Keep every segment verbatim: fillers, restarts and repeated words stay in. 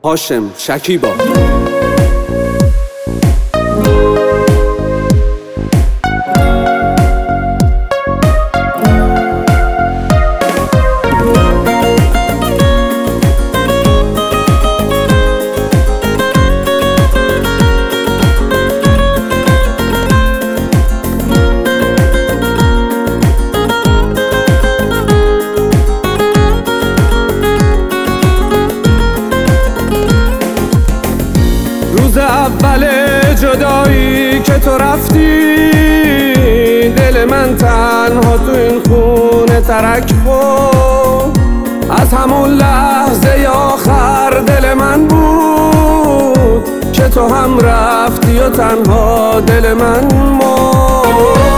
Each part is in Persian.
هاشم شکیبا. روز اول جدایی که تو رفتی، دل من تنها تو این خونه ترک خورد. از همون لحظه آخر دل من بود که تو هم رفتی و تنها دل من مرد.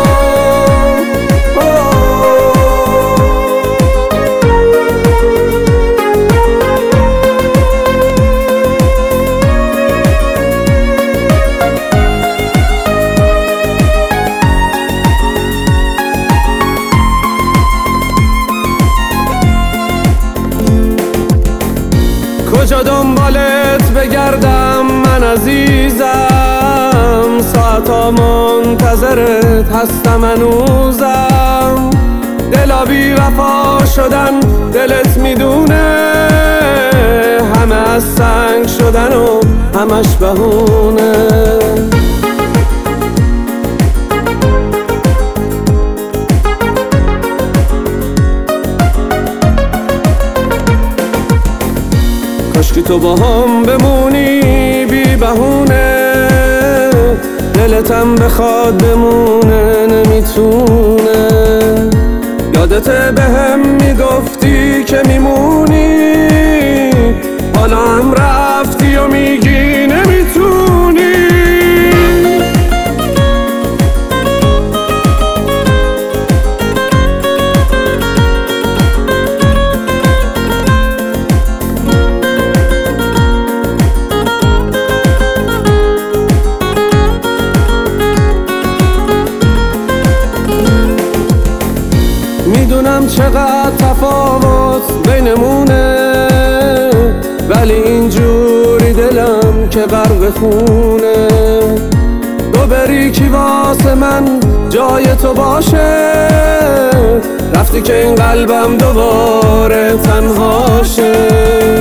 کجا دنبالت بگردم من عزیزم، ساعتا منتظرت هستم هنوزم. دلا بی وفا شدن دلت میدونه، همه از سنگ شدن و همش بهونه. کاشکی تو با هم بمونی بی بهونه، دلتم بخواد بمونه نمیتونه. یادت بهم میگفتی که میمونی، حالا هم رفتی و میگی نمیتونی. میدونم چقدر تفاوت بینمونه، ولی اینجوری دلم که غرق خونه. تو بری کی واسه من جای تو باشه، رفتی که این قلبم دوباره تنها شه.